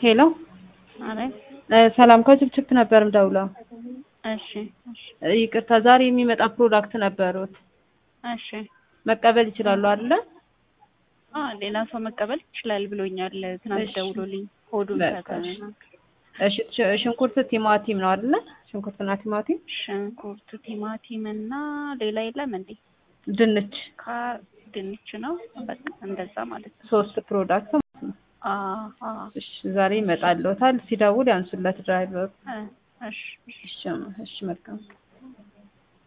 ሄሎ አቤት። ሰላም ከችፕችፕ ነበር ምደውለው። እሺ ይቅርታ ዛሬ የሚመጣ ፕሮዳክት ነበሩት እሺ። መቀበል ይችላሉ አይደለ? ሌላ ሰው መቀበል ይችላል ብሎኛል ትናንት እሺ። ደውሎልኝ ሆዱን በቃ ሰጠና። እሺ ሽንኩርት ቲማቲም ነው አይደለ? ሽንኩርትና ቲማቲም ሽንኩርት ቲማቲም እና ሌላ የለም እንዴ? ድንች ድንች ነው በቃ እንደዛ ማለት ነው። 3 ፕሮዳክት ማለት ነው። እሺ ዛሬ ይመጣልዎታል። ሲደውል ያንሱለት ድራይቨሩ። እሺ እሺ መልካም